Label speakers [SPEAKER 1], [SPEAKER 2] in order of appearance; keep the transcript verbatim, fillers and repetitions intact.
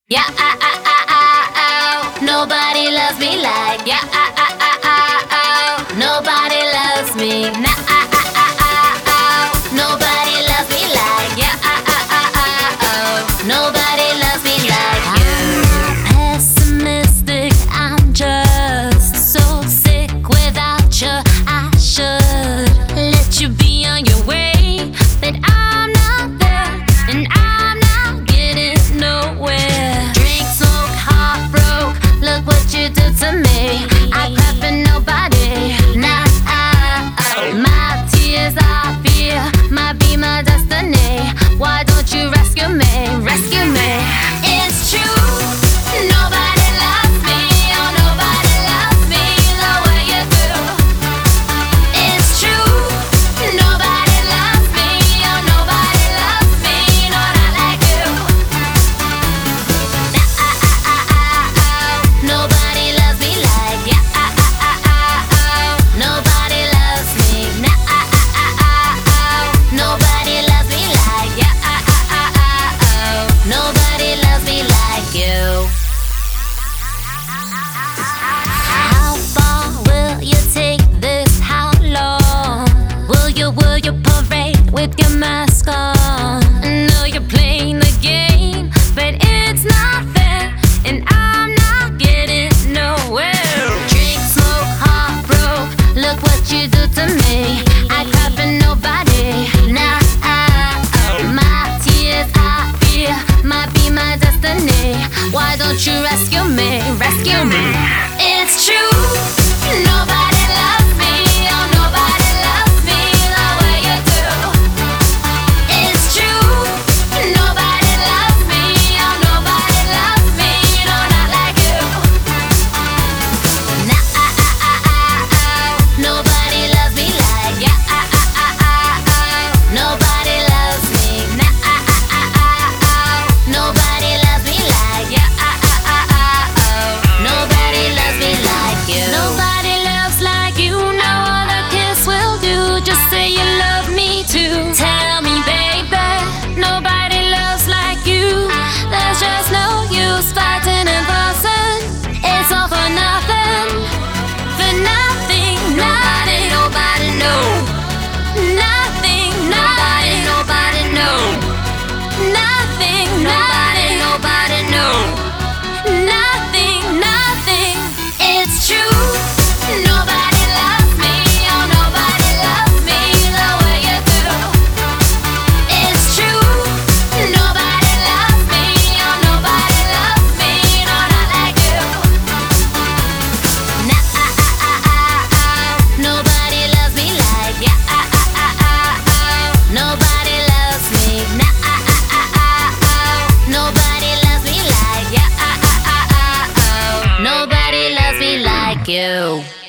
[SPEAKER 1] Yeah, ah, ah, ah, ah, oh. Nobody loves me like, yeah, ah, ah, ah, ah, oh. Nobody loves me. Nah, ah, ah, ah, ah, oh. Nobody loves me like, yeah, ah, ah, ah, ah, oh. Nobody loves me like you. I'm pessimistic, I'm just so sick without you. I should let you be on your way, but I'm not there, and I'm not getting nowhere. Drink, smoke, heartbroke, look what you do to me. I cry for nobody, nah, ah, oh. My tears I fear might be my destiny. Why don't you rescue me, rescue me? It's true, nobody loves me, oh, nobody loves me the way you do. It's true, nobody loves me, oh, nobody loves me, no, not like you. Nah, ah, ah, ah, ah, oh. Nobody loves me like, yeah, ah, ah, ah, ah, oh. Nobody loves me, nah, ah, ah, ah, ah, oh. Nobody loves me like, yeah, ah, ah, ah, ah, oh. Nobody loves me like you. How far will you take this? How long will you, will you parade with your mask on? I know you're playing the game, but it's not fair, and I'm not getting nowhere. Drink, smoke, heartbroke, look what you do to me. I cry for nobody, nah, ah, oh. My tears I fear might be my destiny. Why don't you rescue me, rescue me? It's true, nobody loves me, oh, nobody loves me the way you do. It's true, nobody loves me, oh, nobody loves me, no, not like you. Nah, ah, ah, ah, ah, oh. Nobody loves me like, yeah, ah, ah, ah, ah, oh. Nobody loves me, nah, ah, ah, ah, ah, oh. Nobody loves me like, yeah, ah, ah, ah, ah, oh. Nobody loves me like you. Nobody loves like you, no other kiss will do. Just say you love me too. Tell me, baby, nobody loves like you. There's just no use fighting and fussing. It's all for nothing, for nothing. Nobody, nobody, no. Nothing, nobody, nobody, no. Nothing, nobody, nobody, no. Nothing, nothing. It's true, nobody loves me, oh, nobody loves me the way you do. It's true, nobody loves me, oh, nobody loves me, no, not like you. Nah, ah, ah, ah, ah, oh. Nobody loves me like, yeah, ah, ah, ah, ah, oh. Nobody loves me, nah, ah, ah, ah, ah, oh. Nobody loves me like, yeah, ah, ah, ah, ah, oh. Nobody loves me like you.